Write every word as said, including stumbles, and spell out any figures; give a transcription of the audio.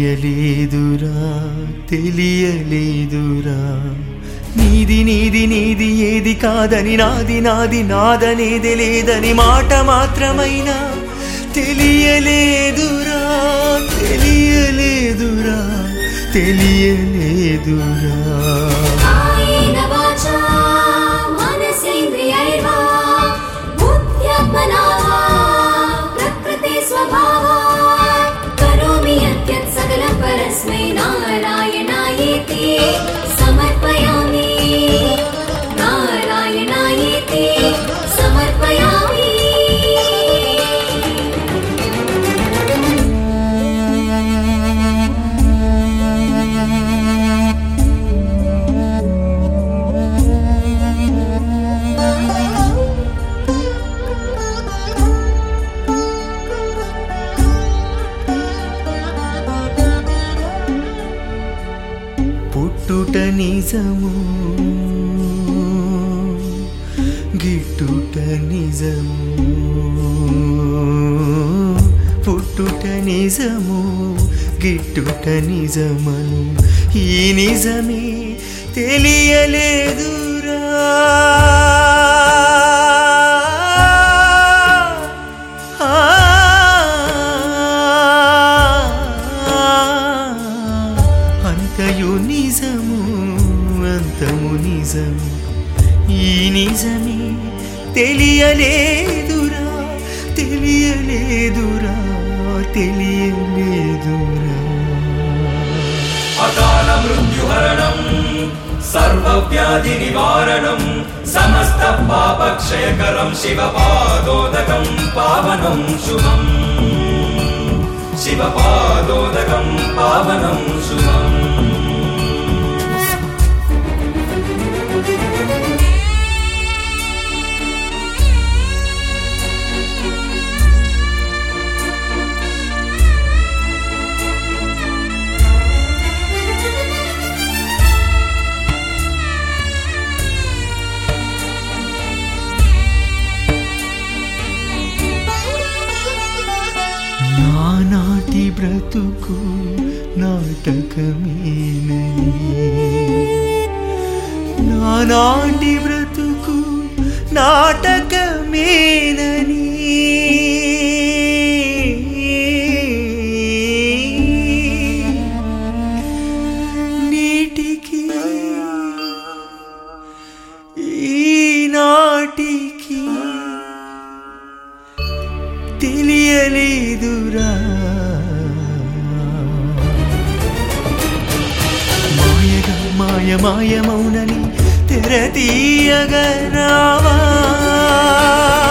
తెలియలేదురా తెలియలేదురా నీది నీది నీది ఏది కాదని నాది నాది నాదనేది లేదని మాట మాత్రమైనా తెలియలేదురా తెలియలేదురా తెలియలేదురా సమర్పయామి నారాయణాయేతి సమర్పయామి పుట్టుట నిజము గిట్టుట నిజము పుట్టుట నిజము గిట్టుట నిజమను ఈ నిజమే తెలియలేదురా అంతయు నిజము అంతము నిజము ఈ నిజమే తెలియలేదురా తెలియలేదురా తెలియలేదురా అకాల మృత్యుహరణం సర్వవ్యాధి నివారణం సమస్త పాపక్షయకరం శివపాదోదకం పావనం శుభం శివపాదోదకం పావనం శుభం నానాటి బ్రతుకు నాటకమేనని నానాటి బ్రతుకు నాటకమేనని నీటికి ఈనాటికి తెలియలేదురా మాయగా మాయ మాయమౌనని తెర తీయగరావా